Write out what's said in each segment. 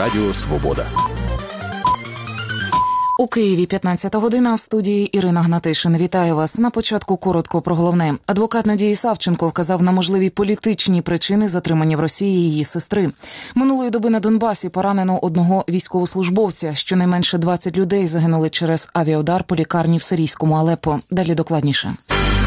Радіо Свобода. У Києві 15 година, в студії Ірина Гнатишин. Вітаю вас. На початку коротко про головне. Адвокат Надії Савченко вказав на можливі політичні причини затримання в Росії її сестри. Минулої доби на Донбасі поранено одного військовослужбовця. Щонайменше 20 людей загинули через авіаудар по лікарні в сирійському Алеппо. Далі докладніше.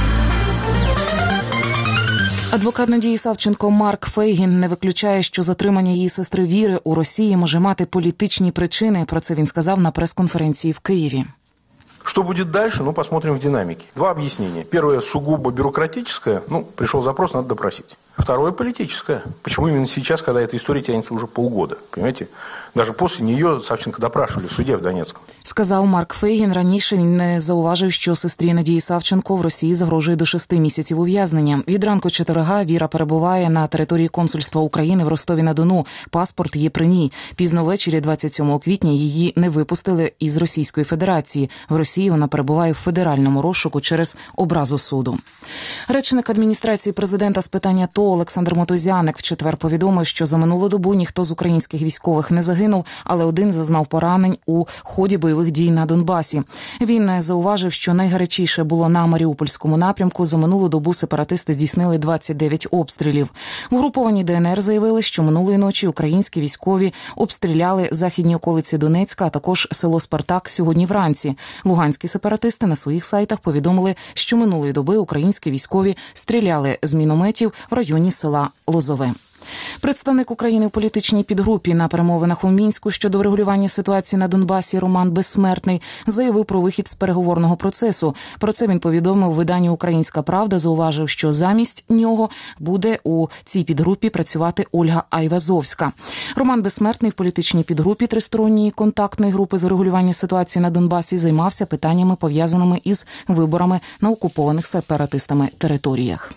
Адвокат Надії Савченко Марк Фейгін не виключає, що затримання її сестри Віри у Росії може мати політичні причини. Про це він сказав на прес-конференції в Києві. Что будет дальше? Посмотрим в динамике. Два объяснения. Первое сугубо бюрократическое. Пришел запрос, надо допросить. Второе политическое. Почему именно сейчас, когда эта история тянется уже полгода? Понимаете? Даже после нее Савченко допрашивали в суде в Донецком. Сказав Марк Фейгін. Раніше він не зауважив, що сестрі Надії Савченко в Росії загрожує до 6 місяців ув'язнення. Від ранку четверга Віра перебуває на території консульства України в Ростові-на-Дону. Паспорт є при ній. Пізно ввечері 27 квітня її не випустили із Російської Федерації. В Росії вона перебуває в федеральному розшуку через образу суду. Речник адміністрації президента з питань АТО Олександр Мотузяник в четвер повідомив, що за минулу добу ніхто з українських військових не загинув, але один зазнав поранень у ході бойових дій на Донбасі. Він зауважив, що найгарячіше було на Маріупольському напрямку. За минулу добу сепаратисти здійснили 29 обстрілів. В угрупованій ДНР заявили, що минулої ночі українські військові обстріляли західні околиці Донецька, а також село Спартак сьогодні вранці. Луганські сепаратисти на своїх сайтах повідомили, що минулої доби українські військові стріляли з мінометів в районі села Лозове. Представник України у політичній підгрупі на перемовинах у Мінську щодо врегулювання ситуації на Донбасі Роман Безсмертний заявив про вихід з переговорного процесу. Про це він повідомив виданню «Українська правда», зауважив, що замість нього буде у цій підгрупі працювати Ольга Айвазовська. Роман Безсмертний в політичній підгрупі тристоронньої контактної групи з врегулювання ситуації на Донбасі займався питаннями, пов'язаними із виборами на окупованих сепаратистами територіях.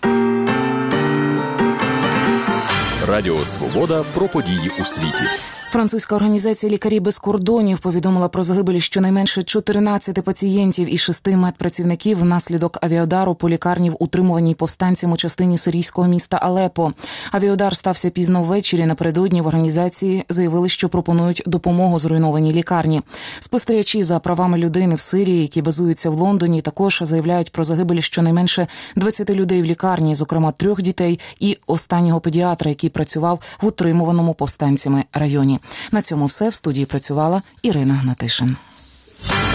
Радіо Свобода про події у світі. Французька організація «Лікарі без кордонів» повідомила про загибелі щонайменше 14 пацієнтів і 6 медпрацівників внаслідок авіаудару по лікарні в утримуваній повстанцям у частині сирійського міста Алеппо. Авіаудар стався пізно ввечері. Напередодні в організації заявили, що пропонують допомогу зруйнованій лікарні. Спостерігачі за правами людини в Сирії, які базуються в Лондоні, також заявляють про загибелі щонайменше 20 людей в лікарні, зокрема 3 дітей і останнього педіатра, який працював в утримуваному повстанцями районі. На цьому все. В студії працювала Ірина Гнатишин.